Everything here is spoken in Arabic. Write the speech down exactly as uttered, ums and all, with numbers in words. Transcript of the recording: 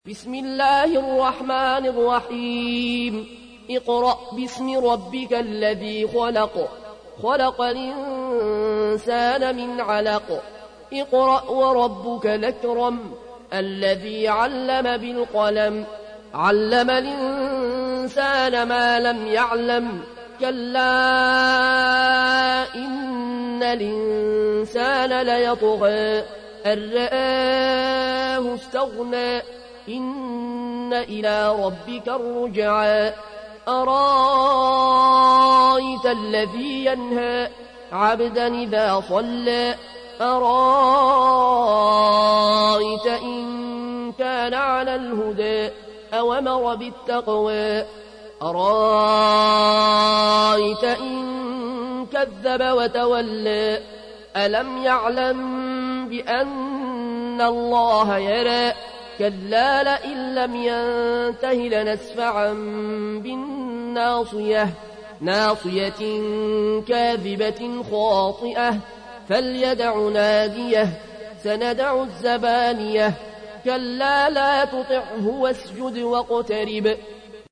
بسم الله الرحمن الرحيم اقرأ باسم ربك الذي خلق خلق الإنسان من علق اقرأ وربك الأكرم الذي علم بالقلم علم الإنسان ما لم يعلم كلا إن الإنسان ليطغى أن رآه استغنى إن إلى ربك الرجعى أرايت الذي ينهى عبدا إذا صلى أرايت إن كان على الهدى أومر بالتقوى أرايت إن كذب وتولى ألم يعلم بأن الله يرى كلا لئن لم ينته لنسفعا بالناصية ناصية كاذبة خاطئة فليدع ناديه سندع الزبانية كلا لا تطعه واسجد واقترب